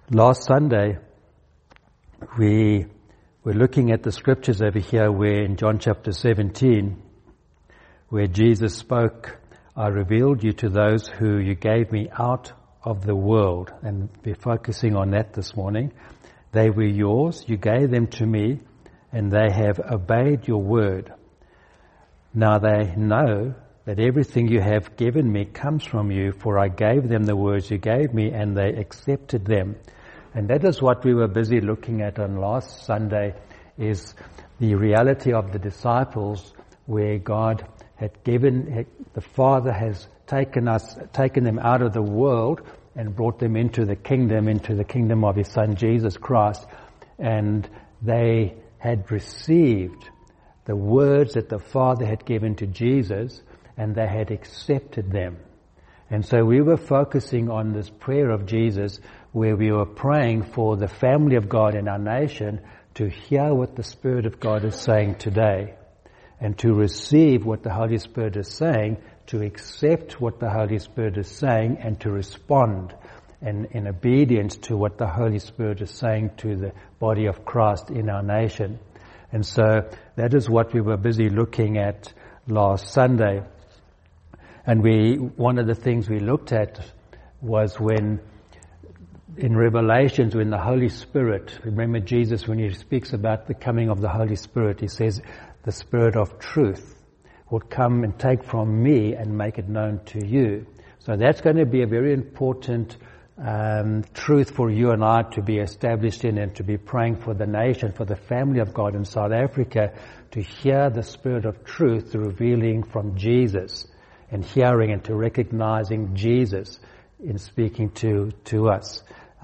Last Sunday, we were looking at the scriptures over here where in John chapter 17, where Jesus spoke, I revealed you to those who you gave me out of the world. And we're focusing on that this morning. They were yours, you gave them to me, and they have obeyed your word. Now they know that everything you have given me comes from you, for I gave them the words you gave me, and they accepted them. And that is what we were busy looking at on last Sunday, is the reality of the disciples, where God had given, the Father has taken them out of the world and brought them into the kingdom of His Son Jesus Christ. And they had received the words that the Father had given to Jesus, and they had accepted them. And so we were focusing on this prayer of Jesus, where we were praying for the family of God in our nation to hear what the Spirit of God is saying today, and to receive what the Holy Spirit is saying, to accept what the Holy Spirit is saying, and to respond in obedience to what the Holy Spirit is saying to the body of Christ in our nation. And so that is what we were busy looking at last Sunday. And one of the things we looked at was when in Revelations, when the Holy Spirit, remember Jesus when He speaks about the coming of the Holy Spirit, He says, the Spirit of truth will come and take from me and make it known to you. So that's going to be a very important truth for you and I to be established in, and to be praying for the nation, for the family of God in South Africa, to hear the Spirit of truth revealing from Jesus, and hearing and to recognizing Jesus in speaking to us.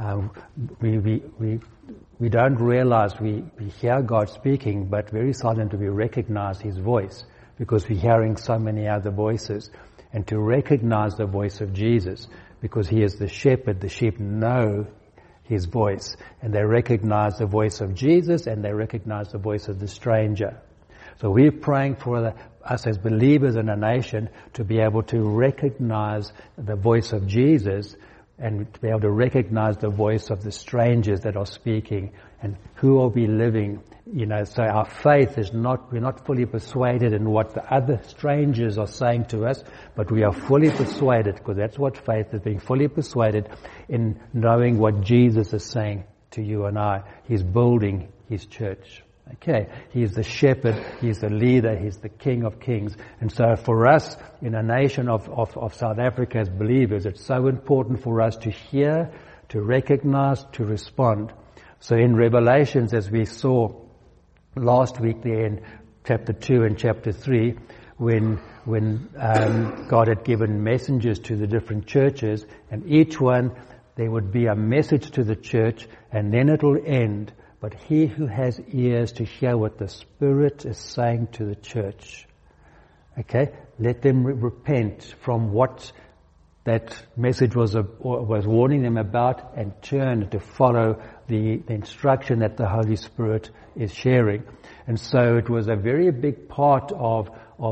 We don't realize we hear God speaking, but very seldom do we recognize His voice, because we're hearing so many other voices. And to recognize the voice of Jesus, because He is the shepherd, the sheep know His voice, and they recognize the voice of Jesus, and they recognize the voice of the stranger. So we're praying for us as believers in a nation to be able to recognize the voice of Jesus, and to be able to recognize the voice of the strangers that are speaking, and who will be living. So our faith is we're not fully persuaded in what the other strangers are saying to us, but we are fully persuaded, because that's what faith is, being fully persuaded in knowing what Jesus is saying to you and I. He's building His church. Okay, He is the shepherd, He's the leader, He's the King of Kings. And so for us in a nation of South Africa as believers, it's so important for us to hear, to recognize, to respond. So in Revelations, as we saw last week there in chapter 2 and chapter 3, when God had given messengers to the different churches, and each one, there would be a message to the church, and then it will end. But he who has ears to hear what the Spirit is saying to the church, okay, let them repent from what that message was warning them about, and turn to follow the instruction that the Holy Spirit is sharing. And so it was a very big part of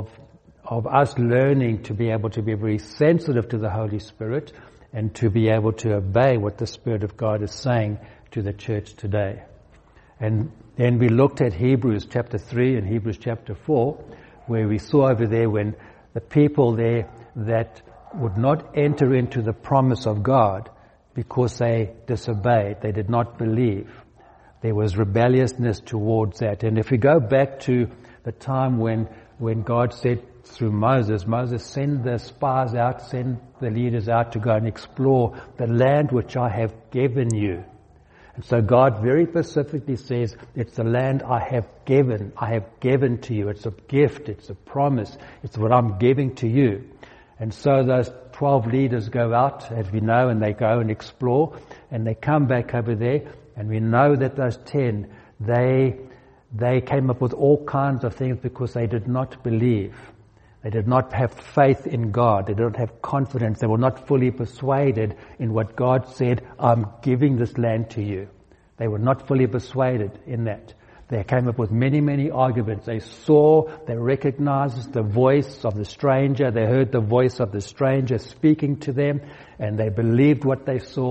us learning to be able to be very sensitive to the Holy Spirit, and to be able to obey what the Spirit of God is saying to the church today. And then we looked at Hebrews chapter 3 and Hebrews chapter 4, where we saw over there when the people there that would not enter into the promise of God because they disobeyed, they did not believe. There was rebelliousness towards that. And if we go back to the time when God said through Moses, send the spies out, send the leaders out to go and explore the land which I have given you. And so God very specifically says, it's the land I have given to you. It's a gift, it's a promise, it's what I'm giving to you. And so those 12 leaders go out, as we know, and they go and explore, and they come back over there, and we know that those 10, they came up with all kinds of things because they did not believe. They did not have faith in God. They did not have confidence. They were not fully persuaded in what God said, I'm giving this land to you. They were not fully persuaded in that. They came up with many, many arguments. They recognized the voice of the stranger. They heard the voice of the stranger speaking to them, and they believed what they saw,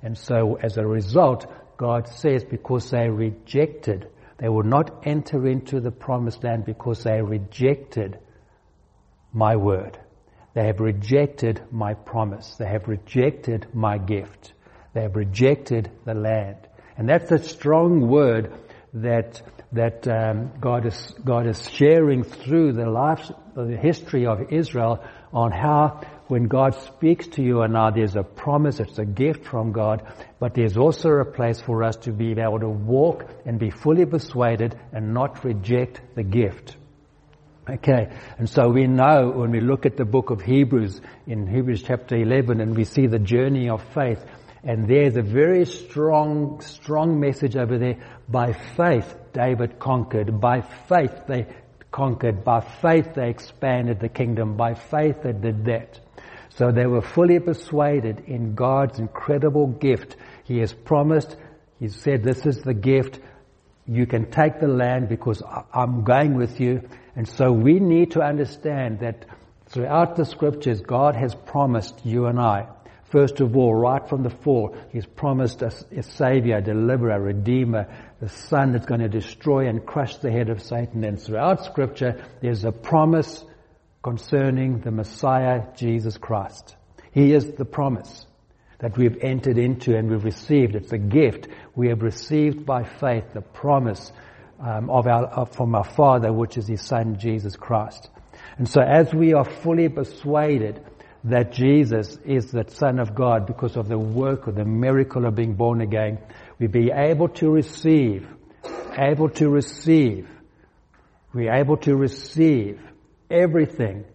And so as a result, God says, because they rejected, they will not enter into the promised land because they rejected my word. They have rejected my promise. They have rejected my gift. They have rejected the land. And that's a strong word that God is sharing through the history of Israel on how when God speaks to you and now there's a promise, it's a gift from God, but there's also a place for us to be able to walk and be fully persuaded and not reject the gift. Okay, and so we know when we look at the book of Hebrews, in Hebrews chapter 11, and we see the journey of faith, and there's a very strong message over there. By faith, David conquered. By faith, they conquered. By faith, they expanded the kingdom. By faith, they did that. So they were fully persuaded in God's incredible gift. He has promised, He said, this is the gift. You can take the land because I'm going with you. And so we need to understand that throughout the scriptures, God has promised you and I. First of all, right from the fall, He's promised us a Savior, a Deliverer, a Redeemer, the Son that's going to destroy and crush the head of Satan. And throughout Scripture, there's a promise concerning the Messiah, Jesus Christ. He is the promise that we've entered into and we've received. It's a gift we have received by faith, the promise from our Father, which is His Son, Jesus Christ. And so as we are fully persuaded that Jesus is the Son of God because of the work or the miracle of being born again, we be able to receive everything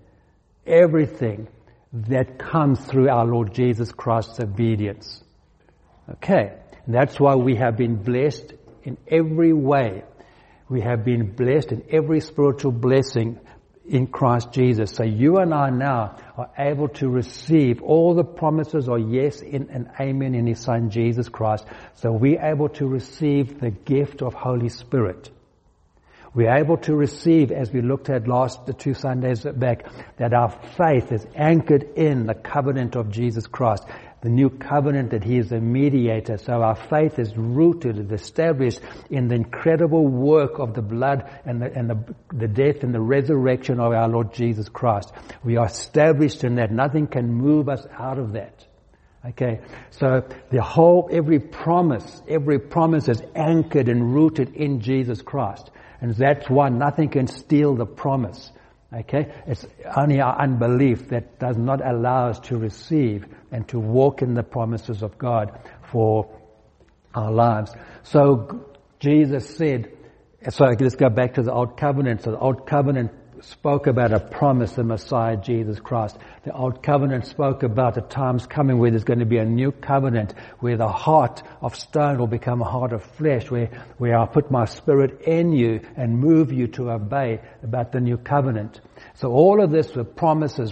that comes through our Lord Jesus Christ's obedience. Okay, and that's why we have been blessed in every way. We have been blessed in every spiritual blessing in Christ Jesus. So you and I now are able to receive all the promises are yes and amen in His Son Jesus Christ. So we're able to receive the gift of Holy Spirit. We're able to receive, as we looked at the 2 Sundays back, that our faith is anchored in the covenant of Jesus Christ, the new covenant that He is a mediator. So our faith is rooted and established in the incredible work of the blood and the death and the resurrection of our Lord Jesus Christ. We are established in that. Nothing can move us out of that. Okay, so every promise is anchored and rooted in Jesus Christ. And that's why nothing can steal the promise. Okay? It's only our unbelief that does not allow us to receive and to walk in the promises of God for our lives. So Jesus said, so let's go back to the Old Covenant. So the Old Covenant spoke about a promise, the Messiah, Jesus Christ. The Old Covenant spoke about the times coming where there's going to be a new covenant, where the heart of stone will become a heart of flesh, where I'll put my Spirit in you and move you to obey about the new covenant. So all of this were promises.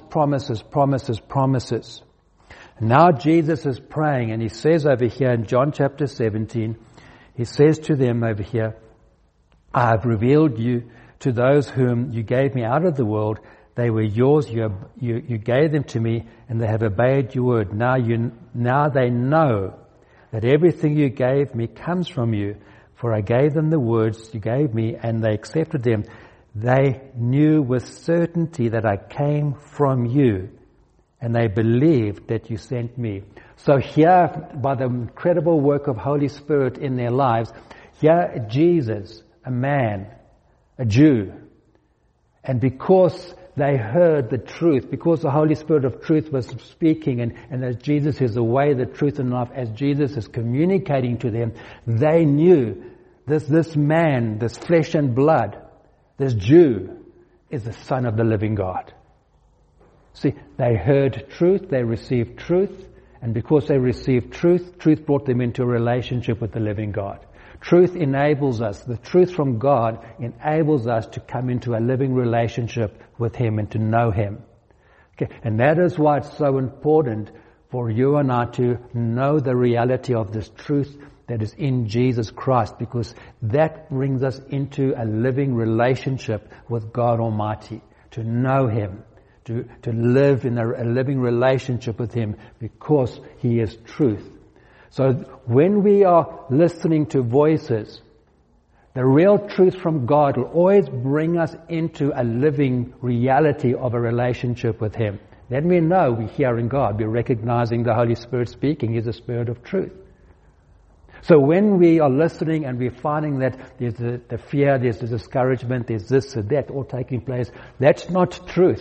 And now Jesus is praying, and He says over here in John chapter 17, He says to them over here, I have revealed you to those whom you gave me out of the world. They were yours, you gave them to me, and they have obeyed your word. Now they know that everything you gave me comes from you, for I gave them the words you gave me, and they accepted them. They knew with certainty that I came from you, and they believed that you sent me. So here, by the incredible work of Holy Spirit in their lives, here Jesus, a man, a Jew, and because they heard the truth, because the Holy Spirit of truth was speaking, and as Jesus is the way, the truth, and life, as Jesus is communicating to them, they knew this man, this flesh and blood, this Jew, is the Son of the living God. See, they heard truth, they received truth, and because they received truth, truth brought them into a relationship with the living God. Truth enables us, the truth from God enables us to come into a living relationship with Him and to know Him. Okay, and that is why it's so important for you and I to know the reality of this truth that is in Jesus Christ, because that brings us into a living relationship with God Almighty, to know Him, to live in a living relationship with Him, because He is truth. So when we are listening to voices, the real truth from God will always bring us into a living reality of a relationship with Him. Then we know we're hearing God. We're recognizing the Holy Spirit speaking. He's a Spirit of truth. So when we are listening and we're finding that there's the fear, there's the discouragement, there's this or that all taking place, that's not truth.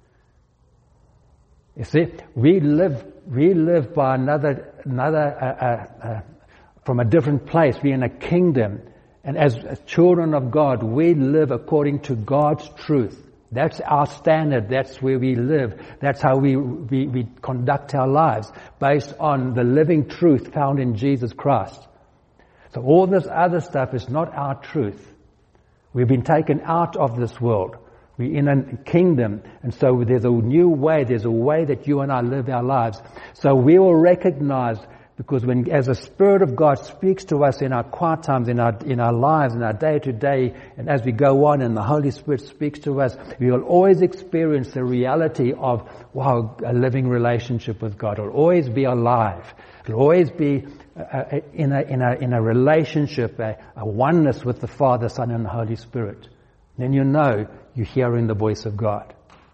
You see, we live by another from a different place. We're in a kingdom. And as children of God, we live according to God's truth. That's our standard. That's where we live. That's how we conduct our lives, based on the living truth found in Jesus Christ. So all this other stuff is not our truth. We've been taken out of this world. We're in a kingdom, and so there's a new way. There's a way that you and I live our lives. So we will recognize, because when, as the Spirit of God speaks to us in our quiet times, in our lives, in our day to day, and as we go on, and the Holy Spirit speaks to us, we will always experience the reality of, wow, a living relationship with God. It'll always be alive. It'll always be in a relationship, a oneness with the Father, Son, and the Holy Spirit. Then you know you're hearing the voice of God.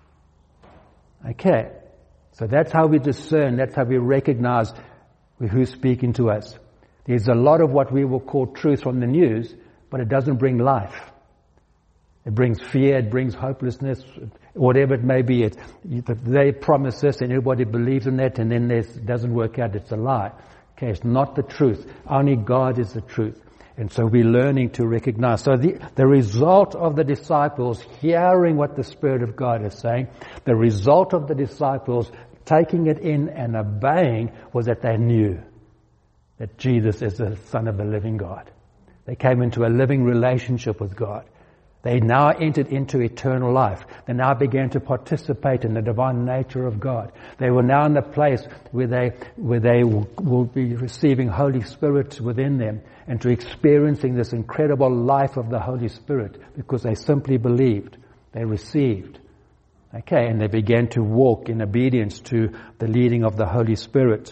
Okay, so that's how we discern. That's how we recognize who's speaking to us. There's a lot of what we will call truth from the news, but it doesn't bring life. It brings fear, it brings hopelessness, whatever it may be. They promise this and everybody believes in that, and then it doesn't work out, it's a lie. Okay, it's not the truth. Only God is the truth. And so we're learning to recognize. So the result of the disciples hearing what the Spirit of God is saying, the result of the disciples taking it in and obeying, was that they knew that Jesus is the Son of the living God. They came into a living relationship with God. They now entered into eternal life. They now began to participate in the divine nature of God. They were now in the place where they will be receiving Holy Spirit within them and to experiencing this incredible life of the Holy Spirit, because they simply believed. They received. Okay, and they began to walk in obedience to the leading of the Holy Spirit.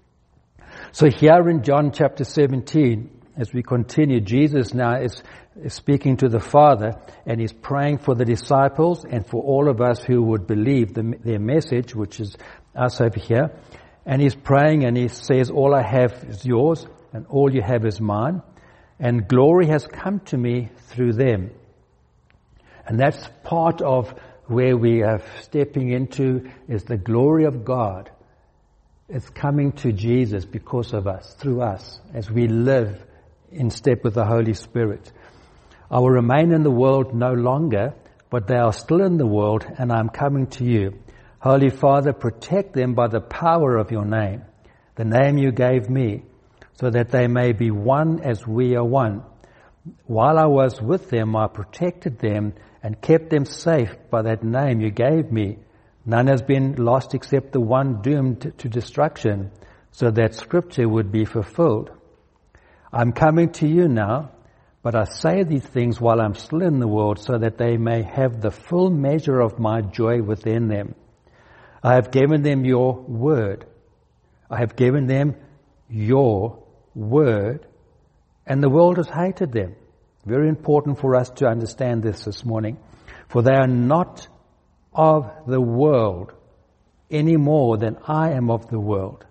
So here in John chapter 17, as we continue, Jesus now is speaking to the Father, and He's praying for the disciples and for all of us who would believe their message, which is us over here. And He's praying, and He says, all I have is yours, and all you have is mine, and glory has come to me through them. And that's part of where we are stepping into, is the glory of God. It's coming to Jesus because of us, through us, as we live in step with the Holy Spirit. I will remain in the world no longer, but they are still in the world, and I am coming to you. Holy Father, protect them by the power of your name, the name you gave me, so that they may be one as we are one. While I was with them, I protected them and kept them safe by that name you gave me. None has been lost except the one doomed to destruction, so that Scripture would be fulfilled. I'm coming to you now, but I say these things while I'm still in the world, so that they may have the full measure of my joy within them. I have given them your word. I have given them your word, and the world has hated them. Very important for us to understand this morning. For they are not of the world any more than I am of the world.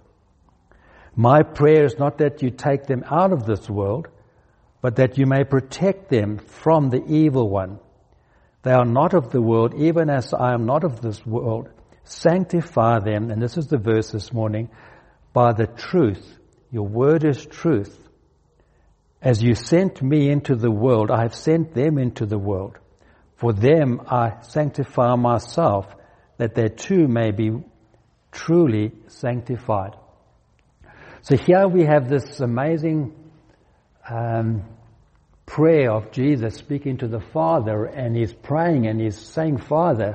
My prayer is not that you take them out of this world, but that you may protect them from the evil one. They are not of the world, even as I am not of this world. Sanctify them, and this is the verse this morning, by the truth. Your word is truth. As you sent me into the world, I have sent them into the world. For them I sanctify myself, that they too may be truly sanctified. So here we have this amazing prayer of Jesus speaking to the Father, and He's praying and He's saying, Father,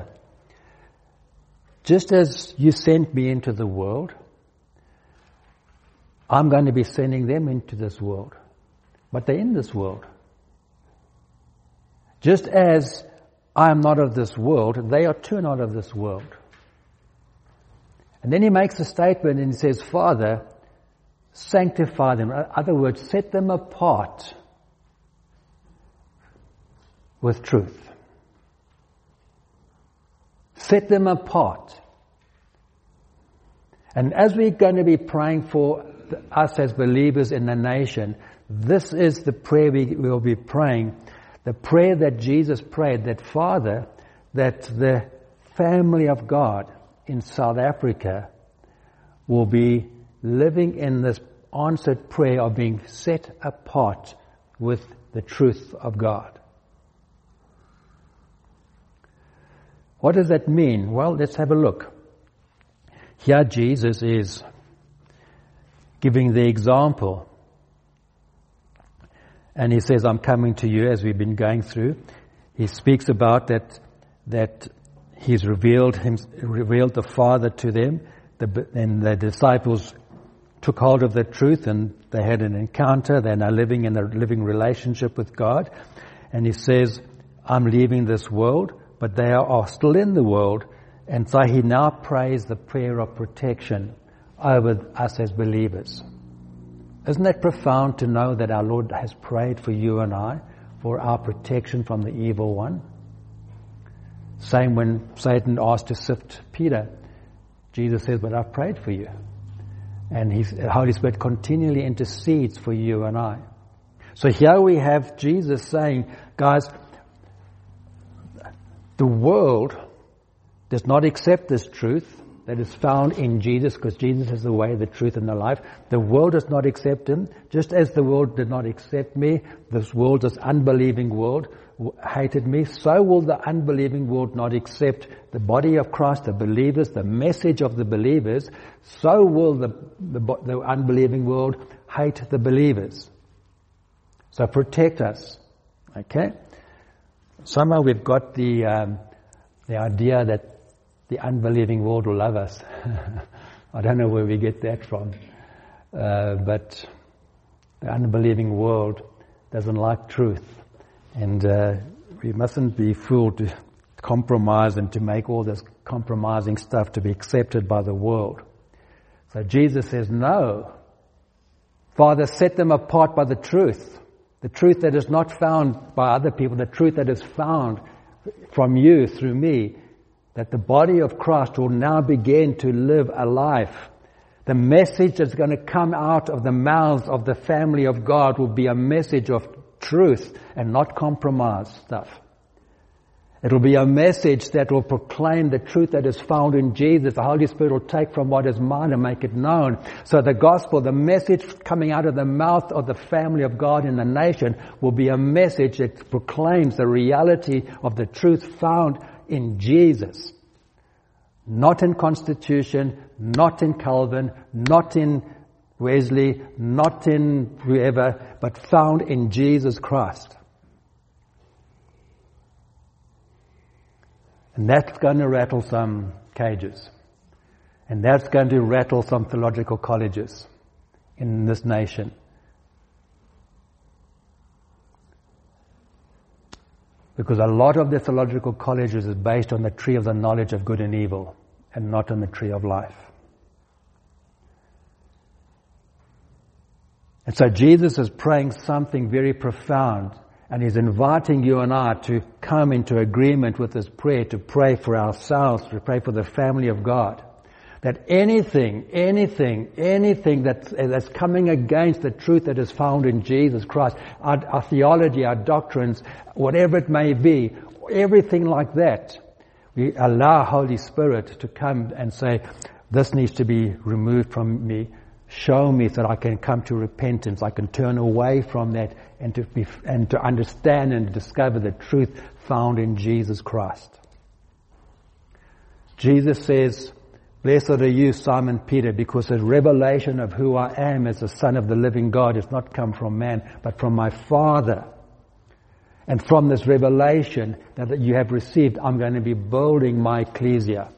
just as you sent me into the world, I'm going to be sending them into this world. But they're in this world. Just as I am not of this world, they are too not of this world. And then He makes a statement and He says, Father, sanctify them. In other words, set them apart with truth. Set them apart. And as we're going to be praying for us as believers in the nation, this is the prayer we will be praying. The prayer that Jesus prayed, that Father, that the family of God in South Africa will be living in this answered prayer of being set apart with the truth of God. What does that mean? Well, let's have a look. Here Jesus is giving the example. And he says, I'm coming to you, as we've been going through. He speaks about that he's revealed the Father to them, and the disciples took hold of the truth, and they had an encounter. They're now living in a living relationship with God. And he says, I'm leaving this world, but they are still in the world. And so he now prays the prayer of protection over us as believers. Isn't that profound to know that our Lord has prayed for you and I, for our protection from the evil one? Same when Satan asked to sift Peter. Jesus says, but I've prayed for you. And the Holy Spirit continually intercedes for you and I. So here we have Jesus saying, guys, the world does not accept this truth that is found in Jesus, because Jesus is the way, the truth, and the life. The world does not accept him, just as the world did not accept me. This world, this unbelieving world, hated me. So will the unbelieving world not accept the body of Christ, the believers, the message of the believers. So will the unbelieving world hate the believers. So protect us. Okay? Somehow we've got the idea that the unbelieving world will love us. I don't know where we get that from. But the unbelieving world doesn't like truth. And we mustn't be fooled to compromise and to make all this compromising stuff to be accepted by the world. So Jesus says, no. Father, set them apart by the truth. The truth that is not found by other people, the truth that is found from you through me, that the body of Christ will now begin to live a life. The message that's going to come out of the mouths of the family of God will be a message of truth and not compromise stuff. It will be a message that will proclaim the truth that is found in Jesus. The Holy Spirit will take from what is mine and make it known. So the gospel, the message coming out of the mouth of the family of God in the nation, will be a message that proclaims the reality of the truth found in Jesus. Not in Constitution, not in Calvin, not in Wesley, not in whoever, but found in Jesus Christ. And that's going to rattle some cages. And that's going to rattle some theological colleges in this nation. Because a lot of the theological colleges is based on the tree of the knowledge of good and evil, and not on the tree of life. And so Jesus is praying something very profound, and he's inviting you and I to come into agreement with this prayer, to pray for ourselves, to pray for the family of God. That anything that's coming against the truth that is found in Jesus Christ, our theology, our doctrines, whatever it may be, everything like that, we allow Holy Spirit to come and say, this needs to be removed from me. Show me so that I can come to repentance. I can turn away from that and to understand and discover the truth found in Jesus Christ. Jesus says, blessed are you, Simon Peter, because the revelation of who I am as the Son of the living God has not come from man, but from my Father. And from this revelation that you have received, I'm going to be building my ecclesia.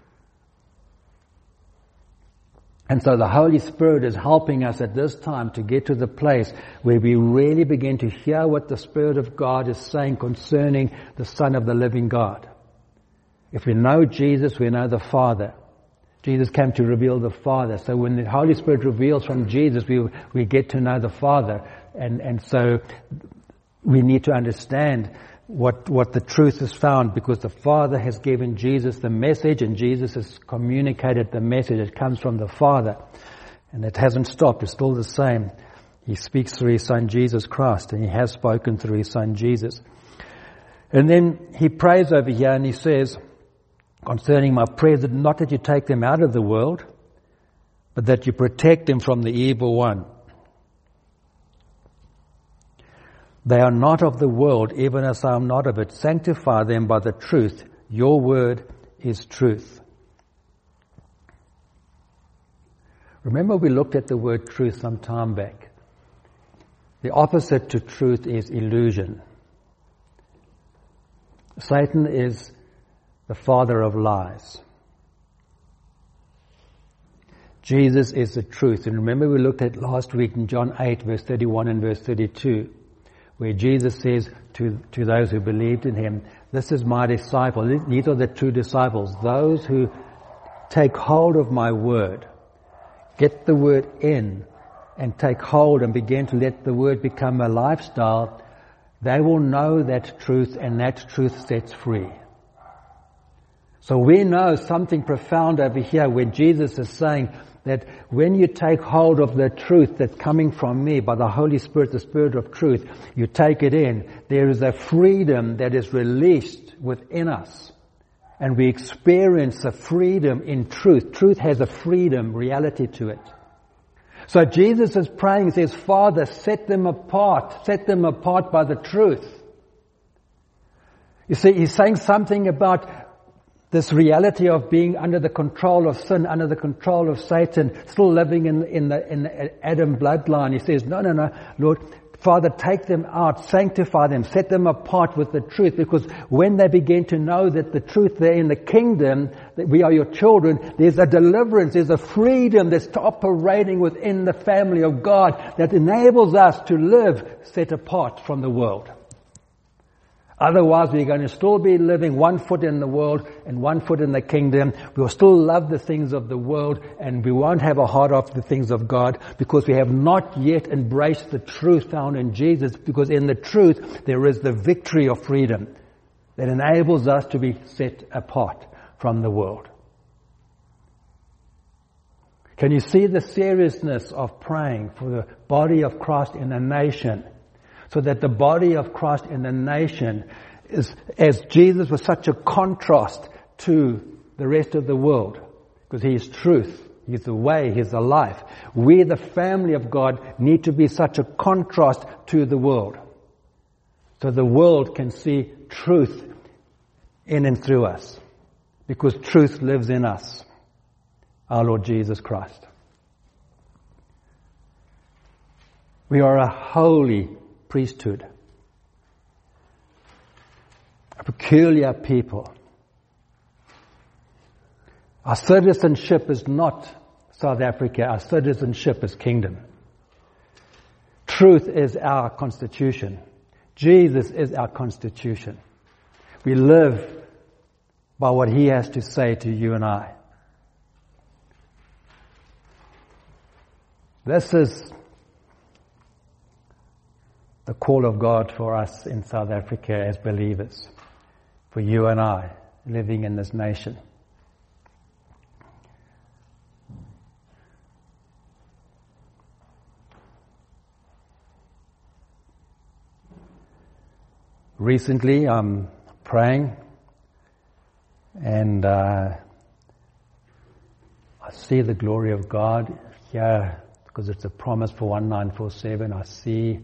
And so the Holy Spirit is helping us at this time to get to the place where we really begin to hear what the Spirit of God is saying concerning the Son of the living God. If we know Jesus, we know the Father. Jesus came to reveal the Father. So when the Holy Spirit reveals from Jesus, we get to know the Father. And so we need to understand what the truth is found, because the Father has given Jesus the message, and Jesus has communicated the message. It comes from the Father. And it hasn't stopped. It's still the same. He speaks through His Son Jesus Christ, and He has spoken through His Son Jesus. And then He prays over here, and He says, concerning my prayers, that not that you take them out of the world, but that you protect them from the evil one. They are not of the world, even as I am not of it. Sanctify them by the truth. Your word is truth. Remember, we looked at the word truth some time back. The opposite to truth is illusion. Satan is the father of lies. Jesus is the truth. And remember, we looked at last week in John 8, verse 31 and verse 32, where Jesus says to those who believed in Him, this is my disciple. These are the true disciples, those who take hold of my word, get the word in, and take hold and begin to let the word become a lifestyle. They will know that truth, and that truth sets free. So we know something profound over here where Jesus is saying that when you take hold of the truth that's coming from me by the Holy Spirit, the Spirit of truth, you take it in, there is a freedom that is released within us. And we experience a freedom in truth. Truth has a freedom reality to it. So Jesus is praying, He says, Father, set them apart by the truth. You see, He's saying something about this reality of being under the control of sin, under the control of Satan, still living in the Adam bloodline. He says, no, Lord, Father, take them out, sanctify them, set them apart with the truth, because when they begin to know that the truth they're in the kingdom, that we are your children, there's a deliverance, there's a freedom that's operating within the family of God that enables us to live set apart from the world. Otherwise, we're going to still be living 1 foot in the world and 1 foot in the kingdom. We'll still love the things of the world, and we won't have a heart after the things of God, because we have not yet embraced the truth found in Jesus, because in the truth there is the victory of freedom that enables us to be set apart from the world. Can you see the seriousness of praying for the body of Christ in a nation? So that the body of Christ in the nation is, as Jesus was such a contrast to the rest of the world, because He is truth, He's the way, He's the life. We, the family of God, need to be such a contrast to the world, so the world can see truth in and through us, because truth lives in us, our Lord Jesus Christ. We are a holy priesthood, a peculiar people. Our citizenship is not South Africa. Our citizenship is kingdom. Truth is our constitution. Jesus is our constitution. We live by what He has to say to you and I. This is the call of God for us in South Africa as believers, for you and I living in this nation. Recently, I'm praying, and I see the glory of God here, because it's a promise for 1947. I see.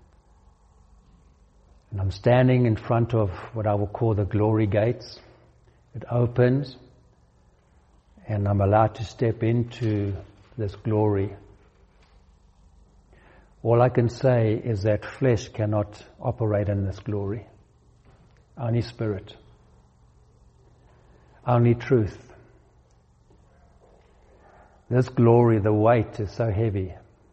And I'm standing in front of what I will call the glory gates. It opens, and I'm allowed to step into this glory. All I can say is that flesh cannot operate in this glory. Only spirit. Only truth. This glory, the weight is so heavy.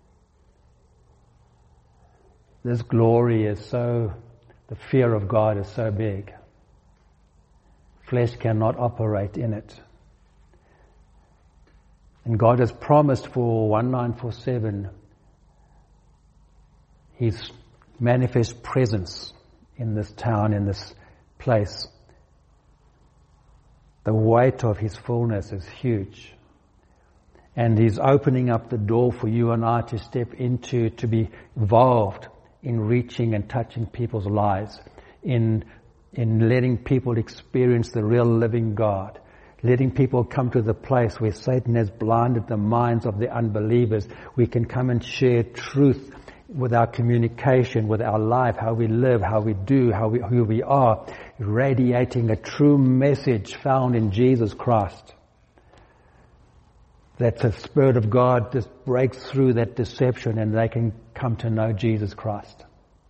This glory is so... The fear of God is so big. Flesh cannot operate in it. And God has promised for 1947 His manifest presence in this town, in this place. The weight of His fullness is huge. And He's opening up the door for you and I to step into, to be involved in reaching and touching people's lives, in letting people experience the real living God, letting people come to the place where Satan has blinded the minds of the unbelievers. We can come and share truth with our communication, with our life, how we live, how we do, who we are, radiating a true message found in Jesus Christ. That the Spirit of God just breaks through that deception and they can come to know Jesus Christ.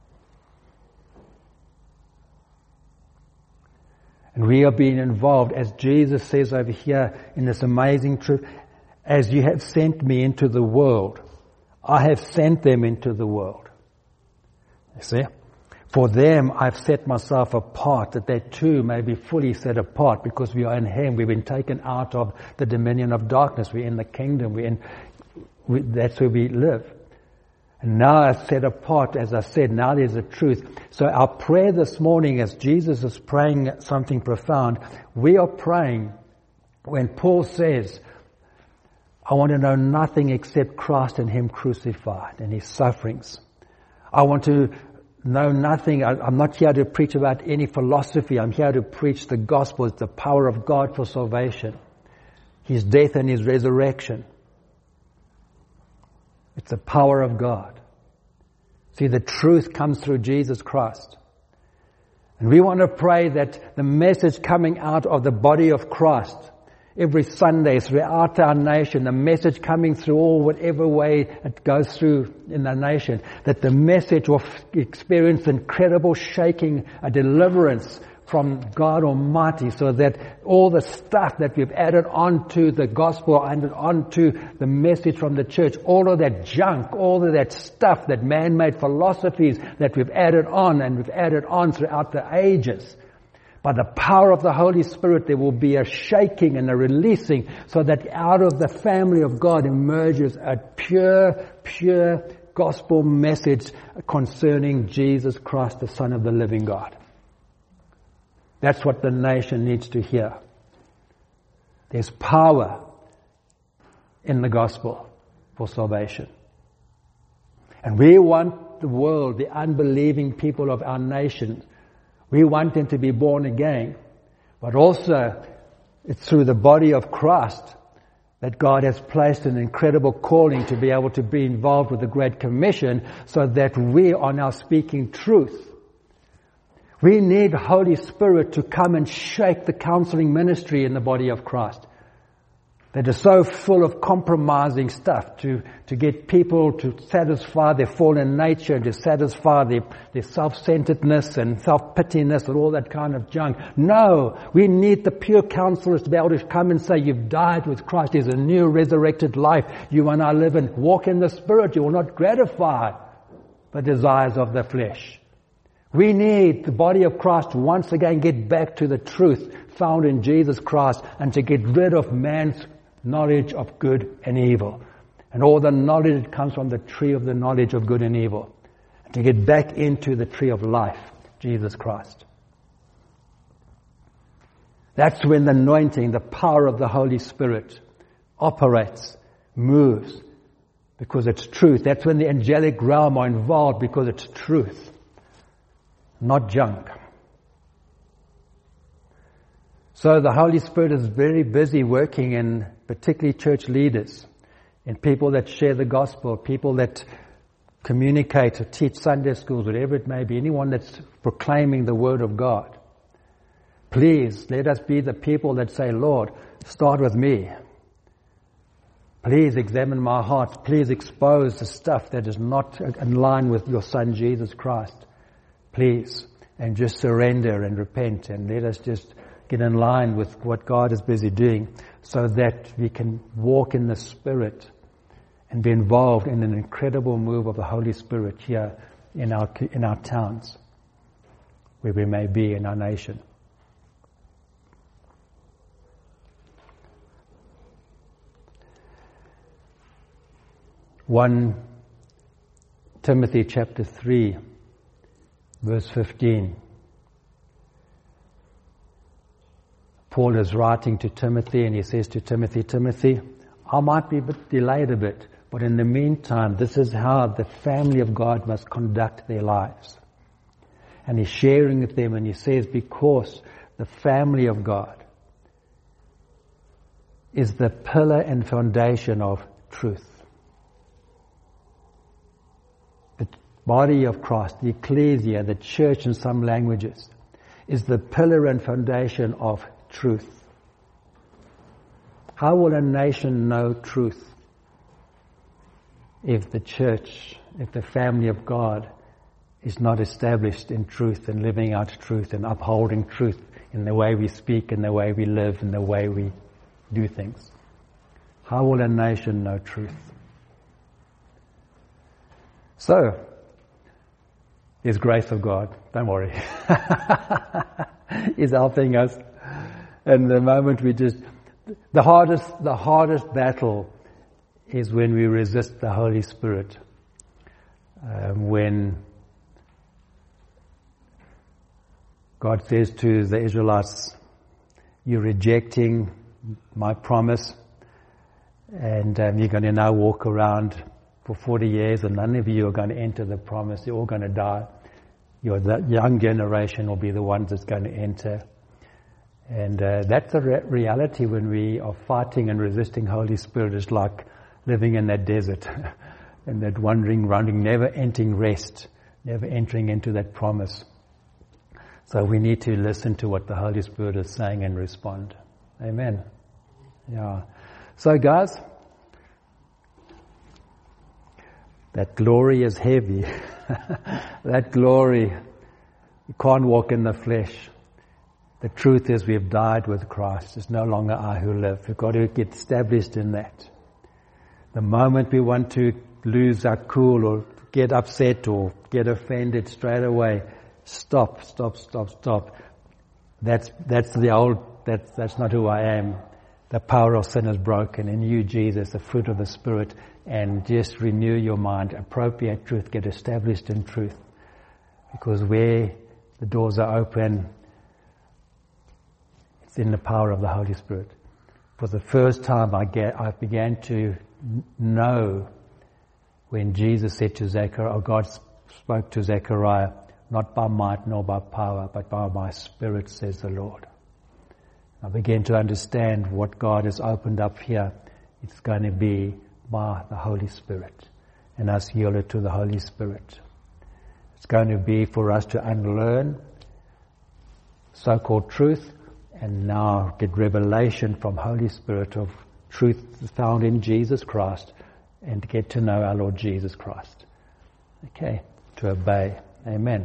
And we are being involved, as Jesus says over here in this amazing truth, as you have sent me into the world, I have sent them into the world. You see? For them I've set myself apart, that they too may be fully set apart, because we are in Him. We've been taken out of the dominion of darkness. We're in the kingdom. That's where we live. And now are set apart, as I said, now there's a truth. So our prayer this morning, as Jesus is praying something profound, we are praying when Paul says, I want to know nothing except Christ and Him crucified and His sufferings. I want to know nothing. I'm not here to preach about any philosophy. I'm here to preach the gospel. It's the power of God for salvation. His death and His resurrection. It's the power of God. See, the truth comes through Jesus Christ. And we want to pray that the message coming out of the body of Christ every Sunday throughout our nation, the message coming through whatever way it goes through in the nation, that the message will experience incredible shaking, a deliverance from God Almighty, so that all the stuff that we've added onto the gospel and onto the message from the church, all of that junk, all of that stuff, that man-made philosophies that we've added on and we've added on throughout the ages, by the power of the Holy Spirit, there will be a shaking and a releasing, so that out of the family of God emerges a pure gospel message concerning Jesus Christ, the Son of the living God. That's what the nation needs to hear. There's power in the gospel for salvation. And we want the world, the unbelieving people of our nation, we want them to be born again. But also, it's through the body of Christ that God has placed an incredible calling to be able to be involved with the Great Commission, so that we are now speaking truth. We need Holy Spirit to come and shake the counseling ministry in the body of Christ, that is so full of compromising stuff to get people to satisfy their fallen nature, to satisfy their self-centeredness and self-pityness and all that kind of junk. No, we need the pure counselors to be able to come and say, you've died with Christ. There's a new resurrected life. You and I live and walk in the Spirit. You will not gratify the desires of the flesh. We need the body of Christ to once again get back to the truth found in Jesus Christ, and to get rid of man's knowledge of good and evil. And all the knowledge that comes from the tree of the knowledge of good and evil. And to get back into the tree of life, Jesus Christ. That's when the anointing, the power of the Holy Spirit operates, moves, because it's truth. That's when the angelic realm are involved, because it's truth. Not junk. So the Holy Spirit is very busy working in particularly church leaders, in people that share the gospel, people that communicate or teach Sunday schools, whatever it may be, anyone that's proclaiming the Word of God. Please, let us be the people that say, Lord, start with me. Please examine my heart. Please expose the stuff that is not in line with your Son, Jesus Christ. Please, and just surrender and repent, and let us just get in line with what God is busy doing, so that we can walk in the Spirit and be involved in an incredible move of the Holy Spirit here in our towns, where we may be in our nation. 1 Timothy chapter 3, verse 15. Paul is writing to Timothy, and he says to Timothy, Timothy, I might be delayed a bit, but in the meantime, this is how the family of God must conduct their lives. And he's sharing with them, and he says, because the family of God is the pillar and foundation of truth. The body of Christ, the ecclesia, the church in some languages, is the pillar and foundation of truth. How will a nation know truth if the church, if the family of God is not established in truth and living out truth and upholding truth in the way we speak, in the way we live, in the way we do things? How will a nation know truth? So, there's grace of God. Don't worry. He's helping us. And the moment we just, the hardest battle is when we resist the Holy Spirit. When God says to the Israelites, you're rejecting my promise, and you're going to now walk around for 40 years, and none of you are going to enter the promise. You're all going to die. The young generation will be the ones that's going to enter. And that's a reality when we are fighting and resisting Holy Spirit. It's like living in that desert and that wandering, running, never entering rest, never entering into that promise. So we need to listen to what the Holy Spirit is saying and respond. Amen. Yeah. So guys, that glory is heavy. That glory, you can't walk in the flesh. The truth is we've died with Christ. It's no longer I who live. We've got to get established in that. The moment we want to lose our cool or get upset or get offended straight away, stop. That's not who I am. The power of sin is broken. In you, Jesus, the fruit of the Spirit, and just renew your mind, appropriate truth, get established in truth. Because where the doors are open, it's in the power of the Holy Spirit. For the first time I began to know when Jesus said to Zechariah, or God spoke to Zechariah, not by might nor by power, but by my Spirit, says the Lord. I began to understand what God has opened up here. It's going to be by the Holy Spirit, and us yielded to the Holy Spirit. It's going to be for us to unlearn so-called truth and now get revelation from Holy Spirit of truth found in Jesus Christ, and to get to know our Lord Jesus Christ. Okay, to obey. Amen.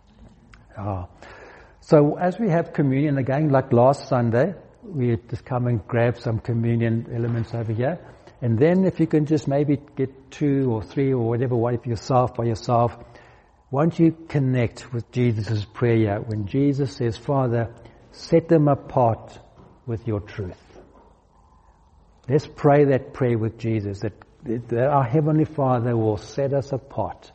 So as we have communion again, like last Sunday, we just come and grab some communion elements over here. And then if you can just maybe get 2 or 3 or whatever, by yourself, once you connect with Jesus' prayer, when Jesus says, Father, set them apart with your truth. Let's pray that prayer with Jesus, that our Heavenly Father will set us apart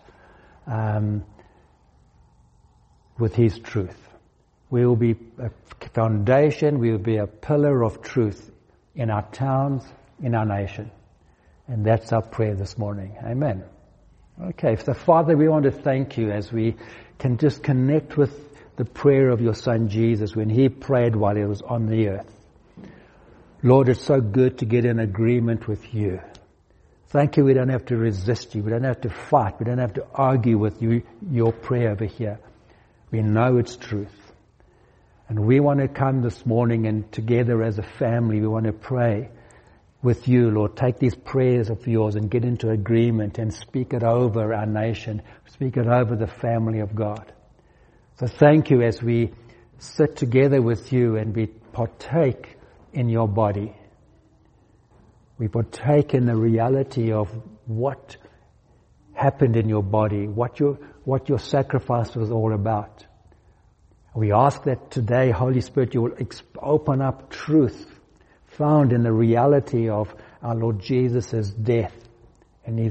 with His truth. We will be a foundation, we will be a pillar of truth in our towns, in our nation. And that's our prayer this morning. Amen. Okay, so Father, we want to thank you as we can just connect with the prayer of your Son Jesus when He prayed while He was on the earth. Lord, it's so good to get in agreement with you. Thank you, we don't have to resist you, we don't have to fight, we don't have to argue with you, your prayer over here. We know it's truth. And we want to come this morning, and together as a family, we want to pray with you, Lord. Take these prayers of yours and get into agreement and speak it over our nation, speak it over the family of God. So thank you as we sit together with you and we partake in your body. We partake in the reality of what happened in your body, what your sacrifice was all about. We ask that today, Holy Spirit, you will open up truth found in the reality of our Lord Jesus' death and His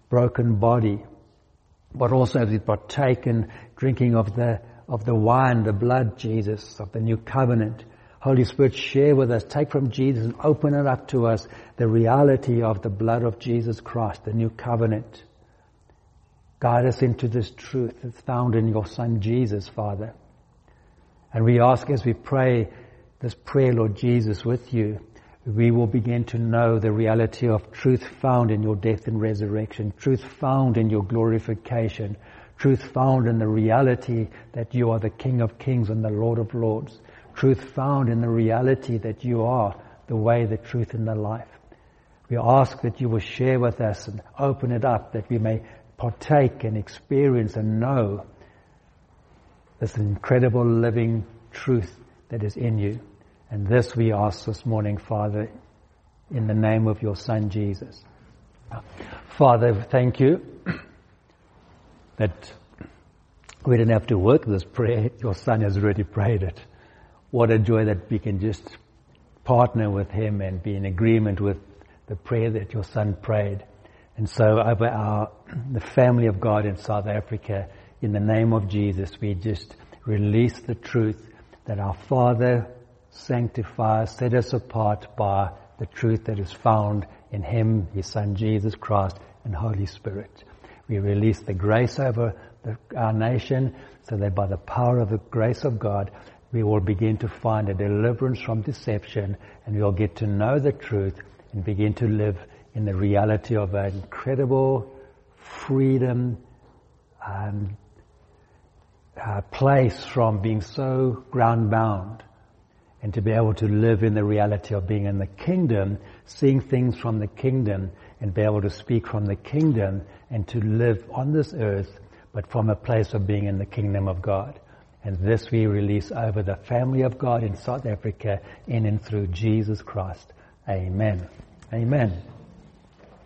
broken body, but also as we partake in drinking of the wine, the blood, Jesus, of the new covenant. Holy Spirit, share with us, take from Jesus and open it up to us, the reality of the blood of Jesus Christ, the new covenant. Guide us into this truth that's found in your Son Jesus, Father. And we ask as we pray this prayer, Lord Jesus, with you, we will begin to know the reality of truth found in your death and resurrection, truth found in your glorification, truth found in the reality that you are the King of Kings and the Lord of Lords, truth found in the reality that you are the way, the truth, and the life. We ask that you will share with us and open it up, that we may partake and experience and know this incredible living truth that is in you. And this we ask this morning, Father, in the name of your Son, Jesus. Father, thank you that we didn't have to work this prayer. Your Son has already prayed it. What a joy that we can just partner with him and be in agreement with the prayer that your Son prayed. And so over the family of God in South Africa, in the name of Jesus, we just release the truth that our Father sanctifies, set us apart by the truth that is found in him, his Son Jesus Christ, and Holy Spirit. We release the grace over our nation so that by the power of the grace of God, we will begin to find a deliverance from deception, and we will get to know the truth and begin to live in the reality of an incredible freedom and place from being so ground-bound, and to be able to live in the reality of being in the kingdom, seeing things from the kingdom, and be able to speak from the kingdom, and to live on this earth, but from a place of being in the kingdom of God. And this we release over the family of God in South Africa, in and through Jesus Christ. Amen. Amen.